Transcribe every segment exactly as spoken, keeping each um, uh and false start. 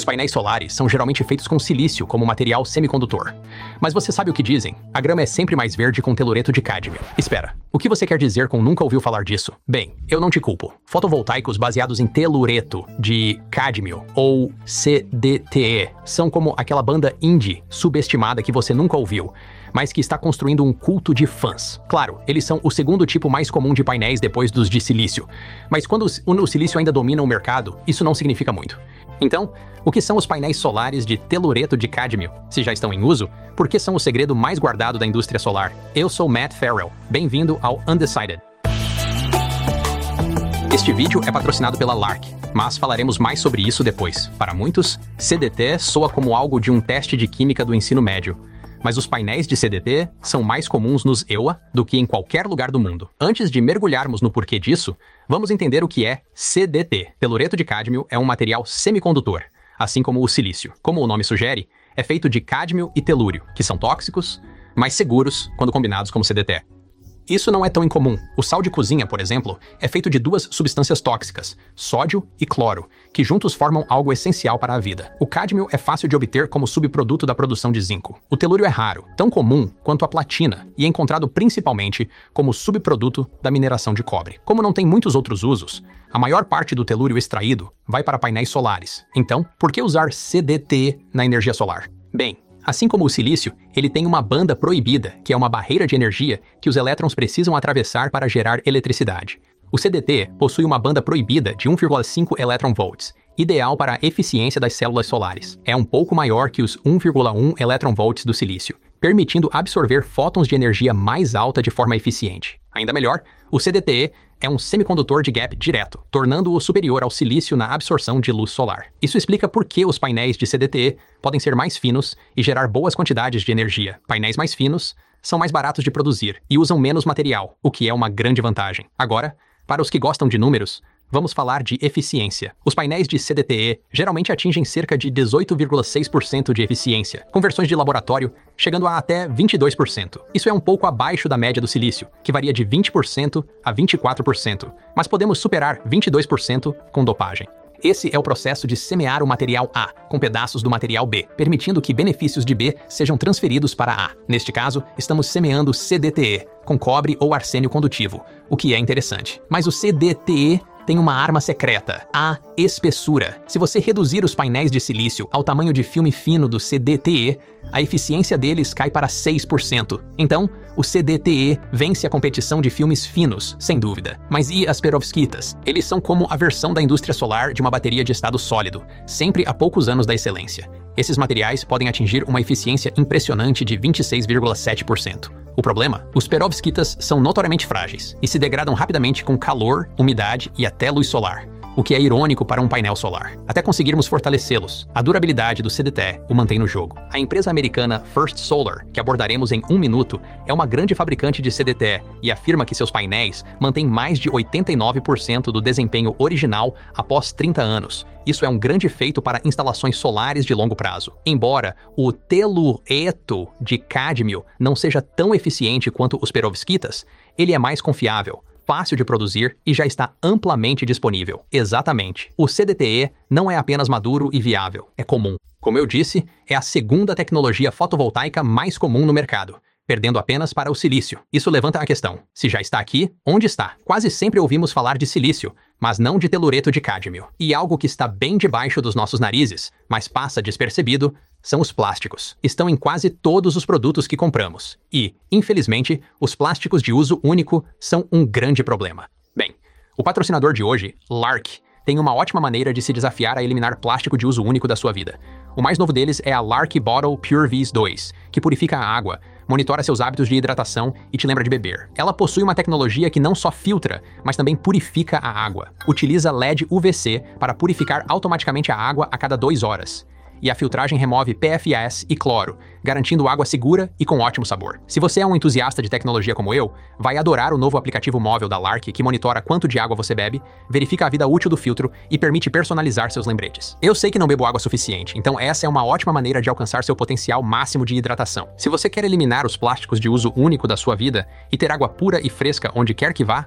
painéis solares são geralmente feitos com silício como material semicondutor. Mas você sabe o que dizem? A grama é sempre mais verde com telureto de cádmio. Espera, o que você quer dizer com nunca ouviu falar disso? Bem, eu não te culpo. Fotovoltaicos baseados em telureto de cádmio, ou C D T E, são como aquela banda indie subestimada que você nunca ouviu, mas que está construindo um culto de fãs. Claro, eles são o segundo tipo mais comum de painéis depois dos de silício. Mas quando o silício ainda domina o mercado, isso não significa muito. Então, o que são os painéis solares de telureto de cádmio? Se já estão em uso, por que são o segredo mais guardado da indústria solar? Eu sou Matt Farrell. Bem-vindo ao Undecided. Este vídeo é patrocinado pela Lark, mas falaremos mais sobre isso depois. Para muitos, C D T soa como algo de um teste de química do ensino médio. Mas os painéis de C D T são mais comuns nos E U A do que em qualquer lugar do mundo. Antes de mergulharmos no porquê disso, vamos entender o que é C D T. Telureto de cádmio é um material semicondutor, assim como o silício. Como o nome sugere, é feito de cádmio e telúrio, que são tóxicos, mas seguros quando combinados como C D T. Isso não é tão incomum. O sal de cozinha, por exemplo, é feito de duas substâncias tóxicas, sódio e cloro, que juntos formam algo essencial para a vida. O cádmio é fácil de obter como subproduto da produção de zinco. O telúrio é raro, tão comum quanto a platina, e é encontrado principalmente como subproduto da mineração de cobre. Como não tem muitos outros usos, a maior parte do telúrio extraído vai para painéis solares. Então, por que usar C D T na energia solar? Bem, assim como o silício, ele tem uma banda proibida, que é uma barreira de energia que os elétrons precisam atravessar para gerar eletricidade. O C D T possui uma banda proibida de um vírgula cinco elétron-volts, ideal para a eficiência das células solares. É um pouco maior que os um vírgula um elétron-volts do silício, permitindo absorver fótons de energia mais alta de forma eficiente. Ainda melhor, o C D T E é um semicondutor de gap direto, tornando-o superior ao silício na absorção de luz solar. Isso explica por que os painéis de C D T E podem ser mais finos e gerar boas quantidades de energia. Painéis mais finos são mais baratos de produzir e usam menos material, o que é uma grande vantagem. Agora, para os que gostam de números, vamos falar de eficiência. Os painéis de C D T E geralmente atingem cerca de dezoito vírgula seis por cento de eficiência, com versões de laboratório chegando a até vinte e dois por cento. Isso é um pouco abaixo da média do silício, que varia de vinte por cento a vinte e quatro por cento, mas podemos superar vinte e dois por cento com dopagem. Esse é o processo de semear o material A com pedaços do material B, permitindo que benefícios de B sejam transferidos para A. Neste caso, estamos semeando C D T E com cobre ou arsênio condutivo, o que é interessante. Mas o C D T E tem uma arma secreta, a espessura. Se você reduzir os painéis de silício ao tamanho de filme fino do C D T E, a eficiência deles cai para seis por cento. Então, o C D T E vence a competição de filmes finos, sem dúvida. Mas e as perovskitas? Eles são como a versão da indústria solar de uma bateria de estado sólido, sempre a poucos anos da excelência. Esses materiais podem atingir uma eficiência impressionante de vinte e seis vírgula sete por cento. O problema? Os perovskitas são notoriamente frágeis e se degradam rapidamente com calor, umidade e até luz solar, o que é irônico para um painel solar. Até conseguirmos fortalecê-los, a durabilidade do C D T E o mantém no jogo. A empresa americana First Solar, que abordaremos em um minuto, é uma grande fabricante de C D T E e afirma que seus painéis mantêm mais de oitenta e nove por cento do desempenho original após trinta anos. Isso é um grande feito para instalações solares de longo prazo. Embora o telureto de cádmio não seja tão eficiente quanto os perovskitas, ele é mais confiável, fácil de produzir e já está amplamente disponível. Exatamente. O C D T E não é apenas maduro e viável, é comum. Como eu disse, é a segunda tecnologia fotovoltaica mais comum no mercado, perdendo apenas para o silício. Isso levanta a questão: se já está aqui, onde está? Quase sempre ouvimos falar de silício, mas não de telureto de cádmio. E algo que está bem debaixo dos nossos narizes, mas passa despercebido, são os plásticos. Estão em quase todos os produtos que compramos. E, infelizmente, os plásticos de uso único são um grande problema. Bem, o patrocinador de hoje, Lark, tem uma ótima maneira de se desafiar a eliminar plástico de uso único da sua vida. O mais novo deles é a Lark Bottle PureVis dois, que purifica a água, monitora seus hábitos de hidratação e te lembra de beber. Ela possui uma tecnologia que não só filtra, mas também purifica a água. Utiliza L E D U V C para purificar automaticamente a água a cada duas horas. E a filtragem remove P F A S e cloro, garantindo água segura e com ótimo sabor. Se você é um entusiasta de tecnologia como eu, vai adorar o novo aplicativo móvel da Lark que monitora quanto de água você bebe, verifica a vida útil do filtro e permite personalizar seus lembretes. Eu sei que não bebo água suficiente, então essa é uma ótima maneira de alcançar seu potencial máximo de hidratação. Se você quer eliminar os plásticos de uso único da sua vida e ter água pura e fresca onde quer que vá,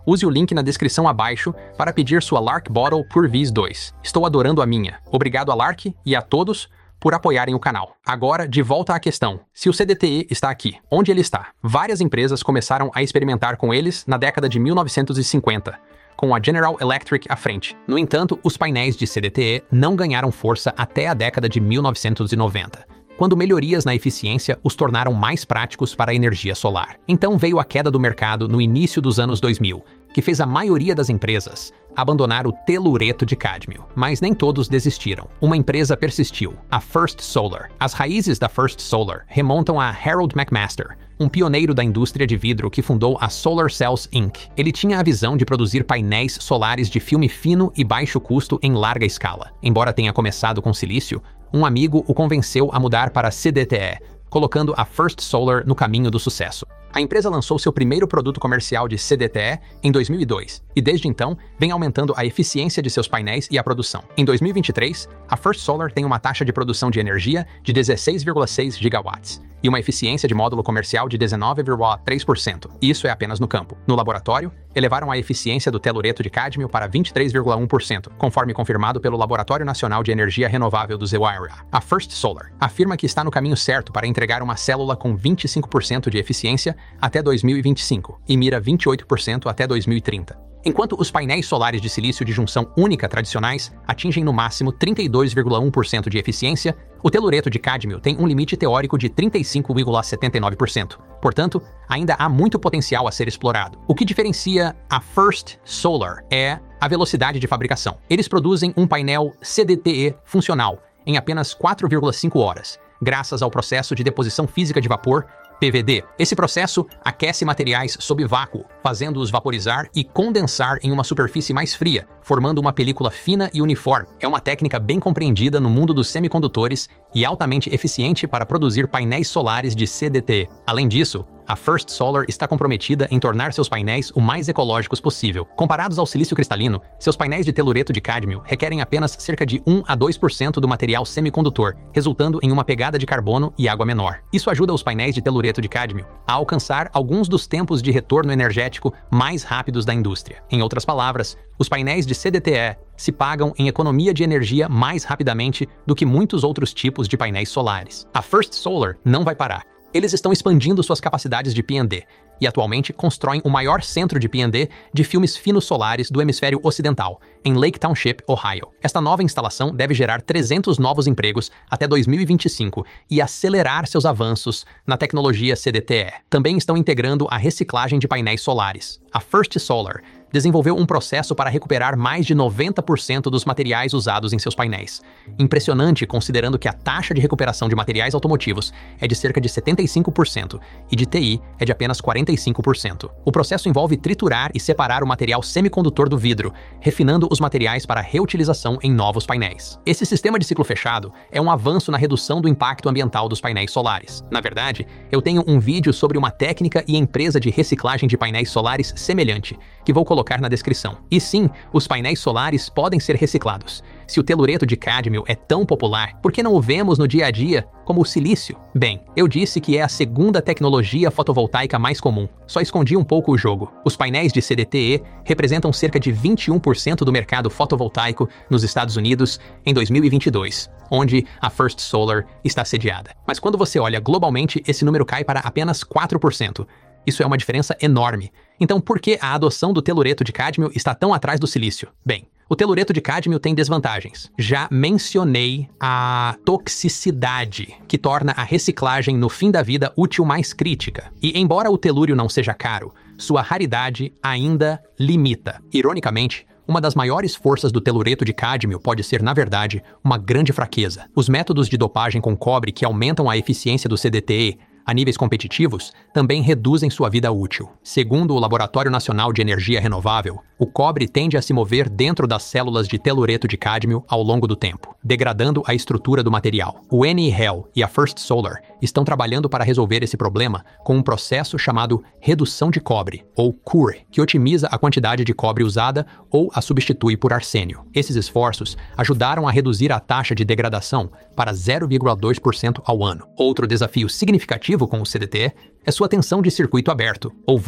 Use o link na descrição abaixo para pedir sua Lark Bottle Purvis dois. Estou adorando a minha. Obrigado a Lark e a todos por apoiarem o canal. Agora, de volta à questão. Se o C D T E está aqui, onde ele está? Várias empresas começaram a experimentar com eles na década de mil novecentos e cinquenta, com a General Electric à frente. No entanto, os painéis de C D T E não ganharam força até a década de mil novecentos e noventa, quando melhorias na eficiência os tornaram mais práticos para a energia solar. Então veio a queda do mercado no início dos anos dois mil, que fez a maioria das empresas abandonar o telureto de cádmio. Mas nem todos desistiram. Uma empresa persistiu, a First Solar. As raízes da First Solar remontam a Harold McMaster, um pioneiro da indústria de vidro que fundou a Solar Cells incorporated. Ele tinha a visão de produzir painéis solares de filme fino e baixo custo em larga escala. Embora tenha começado com silício, um amigo o convenceu a mudar para C D T E, colocando a First Solar no caminho do sucesso. A empresa lançou seu primeiro produto comercial de C D T E em dois mil e dois, e desde então vem aumentando a eficiência de seus painéis e a produção. Em dois mil e vinte e três, a First Solar tem uma taxa de produção de energia de dezesseis vírgula seis gigawatts e uma eficiência de módulo comercial de dezenove vírgula três por cento. Isso é apenas no campo. No laboratório, elevaram a eficiência do telureto de cádmio para vinte e três vírgula um por cento, conforme confirmado pelo Laboratório Nacional de Energia Renovável do ZEWIRE. A First Solar afirma que está no caminho certo para entregar uma célula com vinte e cinco por cento de eficiência até dois mil e vinte e cinco e mira vinte e oito por cento até dois mil e trinta. Enquanto os painéis solares de silício de junção única tradicionais atingem no máximo trinta e dois vírgula um por cento de eficiência, o telureto de cádmio tem um limite teórico de trinta e cinco vírgula setenta e nove por cento. Portanto, ainda há muito potencial a ser explorado. O que diferencia a First Solar é a velocidade de fabricação. Eles produzem um painel C D T E funcional em apenas quatro vírgula cinco horas, graças ao processo de deposição física de vapor, P V D. Esse processo aquece materiais sob vácuo, fazendo-os vaporizar e condensar em uma superfície mais fria, formando uma película fina e uniforme. É uma técnica bem compreendida no mundo dos semicondutores e altamente eficiente para produzir painéis solares de C D T E. Além disso, a First Solar está comprometida em tornar seus painéis o mais ecológicos possível. Comparados ao silício cristalino, seus painéis de telureto de cádmio requerem apenas cerca de um a dois por cento do material semicondutor, resultando em uma pegada de carbono e água menor. Isso ajuda os painéis de telureto de cádmio a alcançar alguns dos tempos de retorno energético mais rápidos da indústria. Em outras palavras, os painéis de C D T E se pagam em economia de energia mais rapidamente do que muitos outros tipos de painéis solares. A First Solar não vai parar. Eles estão expandindo suas capacidades de P and D e atualmente constroem o maior centro de P and D de filmes finos solares do hemisfério ocidental, em Lake Township, Ohio. Esta nova instalação deve gerar trezentos novos empregos até dois mil e vinte e cinco e acelerar seus avanços na tecnologia C D T E. Também estão integrando a reciclagem de painéis solares. A First Solar desenvolveu um processo para recuperar mais de noventa por cento dos materiais usados em seus painéis. Impressionante considerando que a taxa de recuperação de materiais automotivos é de cerca de setenta e cinco por cento e de T I é de apenas quarenta e cinco por cento. O processo envolve triturar e separar o material semicondutor do vidro, refinando os materiais para reutilização em novos painéis. Esse sistema de ciclo fechado é um avanço na redução do impacto ambiental dos painéis solares. Na verdade, eu tenho um vídeo sobre uma técnica e empresa de reciclagem de painéis solares semelhante, que vou colocar na descrição. E sim, os painéis solares podem ser reciclados. Se o telureto de cádmio é tão popular, por que não o vemos no dia a dia como o silício? Bem, eu disse que é a segunda tecnologia fotovoltaica mais comum. Só escondi um pouco o jogo. Os painéis de C D T E representam cerca de vinte e um por cento do mercado fotovoltaico nos Estados Unidos em dois mil e vinte e dois, onde a First Solar está sediada. Mas quando você olha globalmente, esse número cai para apenas quatro por cento. Isso é uma diferença enorme. Então, por que a adoção do telureto de cádmio está tão atrás do silício? Bem, o telureto de cádmio tem desvantagens. Já mencionei a toxicidade, que torna a reciclagem no fim da vida útil mais crítica. E embora o telúrio não seja caro, sua raridade ainda limita. Ironicamente, uma das maiores forças do telureto de cádmio pode ser, na verdade, uma grande fraqueza. Os métodos de dopagem com cobre que aumentam a eficiência do C D T E a níveis competitivos, também reduzem sua vida útil. Segundo o Laboratório Nacional de Energia Renovável, o cobre tende a se mover dentro das células de telureto de cádmio ao longo do tempo, degradando a estrutura do material. O N E H E L e a First Solar estão trabalhando para resolver esse problema com um processo chamado redução de cobre, ou C U R, que otimiza a quantidade de cobre usada ou a substitui por arsênio. Esses esforços ajudaram a reduzir a taxa de degradação para zero vírgula dois por cento ao ano. Outro desafio significativo com o C D T é sua tensão de circuito aberto, ou V O C,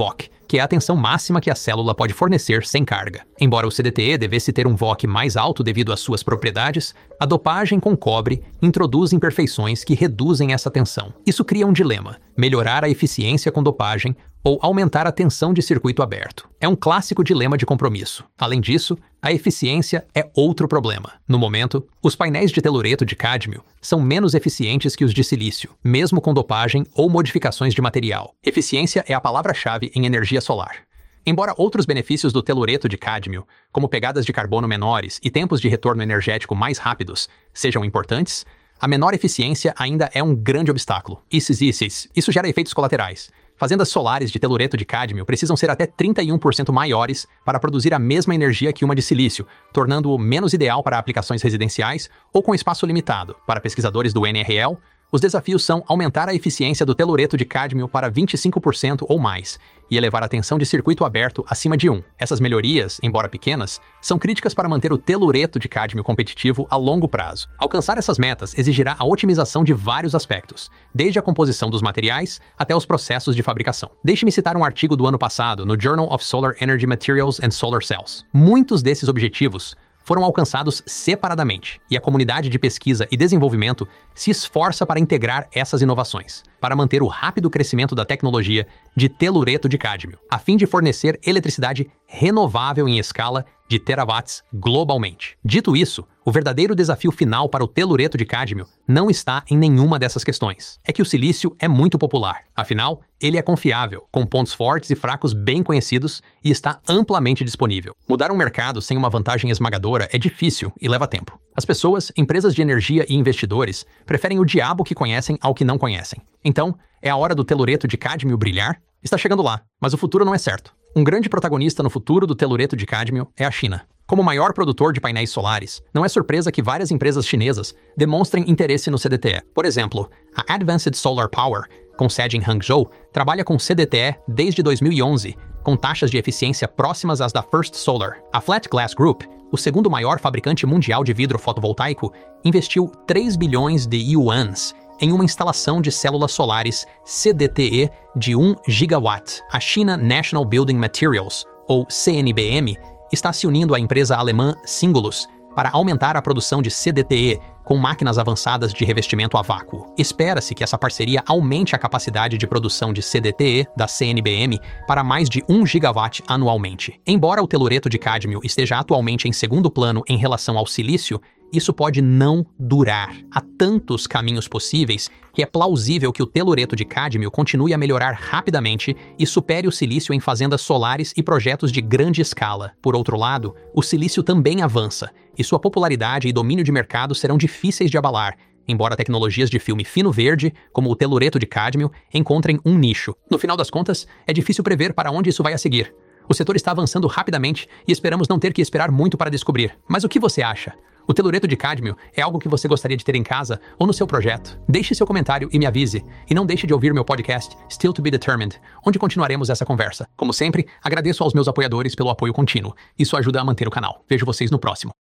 que é a tensão máxima que a célula pode fornecer sem carga. Embora o C D T E devesse ter um V O C mais alto devido às suas propriedades, a dopagem com cobre introduz imperfeições que reduzem essa tensão. Isso cria um dilema: melhorar a eficiência com dopagem ou aumentar a tensão de circuito aberto. É um clássico dilema de compromisso. Além disso, a eficiência é outro problema. No momento, os painéis de telureto de cádmio são menos eficientes que os de silício, mesmo com dopagem ou modificações de material. Eficiência é a palavra-chave em energia solar. Embora outros benefícios do telureto de cádmio, como pegadas de carbono menores e tempos de retorno energético mais rápidos, sejam importantes, a menor eficiência ainda é um grande obstáculo. Isso, isso, isso, isso gera efeitos colaterais. Fazendas solares de telureto de cádmio precisam ser até trinta e um por cento maiores para produzir a mesma energia que uma de silício, tornando-o menos ideal para aplicações residenciais ou com espaço limitado. Para pesquisadores do N R L, os desafios são aumentar a eficiência do telureto de cádmio para vinte e cinco por cento ou mais e elevar a tensão de circuito aberto acima de um. Essas melhorias, embora pequenas, são críticas para manter o telureto de cádmio competitivo a longo prazo. Alcançar essas metas exigirá a otimização de vários aspectos, desde a composição dos materiais até os processos de fabricação. Deixe-me citar um artigo do ano passado no Journal of Solar Energy Materials and Solar Cells. Muitos desses objetivos foram alcançados separadamente, e a comunidade de pesquisa e desenvolvimento se esforça para integrar essas inovações, para manter o rápido crescimento da tecnologia de telureto de cádmio, a fim de fornecer eletricidade renovável em escala de terawatts globalmente. Dito isso, o verdadeiro desafio final para o telureto de cádmio não está em nenhuma dessas questões. É que o silício é muito popular. Afinal, ele é confiável, com pontos fortes e fracos bem conhecidos e está amplamente disponível. Mudar um mercado sem uma vantagem esmagadora é difícil e leva tempo. As pessoas, empresas de energia e investidores preferem o diabo que conhecem ao que não conhecem. Então, é a hora do telureto de cádmio brilhar? Está chegando lá, mas o futuro não é certo. Um grande protagonista no futuro do telureto de cádmio é a China. Como o maior produtor de painéis solares, não é surpresa que várias empresas chinesas demonstrem interesse no C D T E. Por exemplo, a Advanced Solar Power, com sede em Hangzhou, trabalha com C D T E desde dois mil e onze, com taxas de eficiência próximas às da First Solar. A Flat Glass Group, o segundo maior fabricante mundial de vidro fotovoltaico, investiu três bilhões de yuans em uma instalação de células solares C D T E de um gigawatt. A China National Building Materials, ou C N B M, está se unindo à empresa alemã Singulus para aumentar a produção de C D T E com máquinas avançadas de revestimento a vácuo. Espera-se que essa parceria aumente a capacidade de produção de C D T E da C N B M para mais de um gigawatt anualmente. Embora o telureto de cádmio esteja atualmente em segundo plano em relação ao silício, isso pode não durar. Há tantos caminhos possíveis que é plausível que o telureto de cádmio continue a melhorar rapidamente e supere o silício em fazendas solares e projetos de grande escala. Por outro lado, o silício também avança, e sua popularidade e domínio de mercado serão difíceis de abalar, embora tecnologias de filme fino verde, como o telureto de cádmio, encontrem um nicho. No final das contas, é difícil prever para onde isso vai a seguir. O setor está avançando rapidamente e esperamos não ter que esperar muito para descobrir. Mas o que você acha? O telureto de cádmio é algo que você gostaria de ter em casa ou no seu projeto? Deixe seu comentário e me avise. E não deixe de ouvir meu podcast Still to be Determined, onde continuaremos essa conversa. Como sempre, agradeço aos meus apoiadores pelo apoio contínuo. Isso ajuda a manter o canal. Vejo vocês no próximo.